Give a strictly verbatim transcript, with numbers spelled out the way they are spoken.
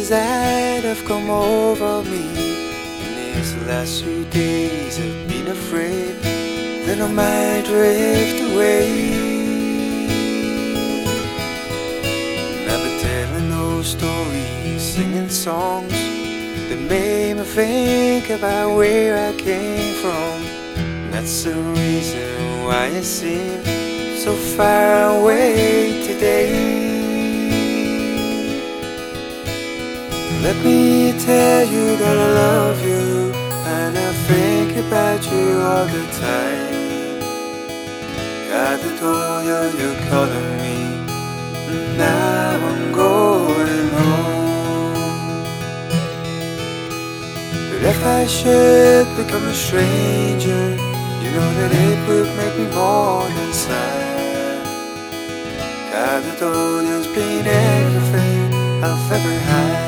feelings that have come over me in these last few days. I've been afraid that I might drift away. And I've been telling those stories, singing songs that made me think about where I came from. And that's the reason why it seems so far away today. Let me tell you that I love you, and I think about you all the time. Got the door, you're calling me, and now I'm going home. But if I should become a stranger, you know that it would make me more than sad. Got the door, there's been everything I've ever had.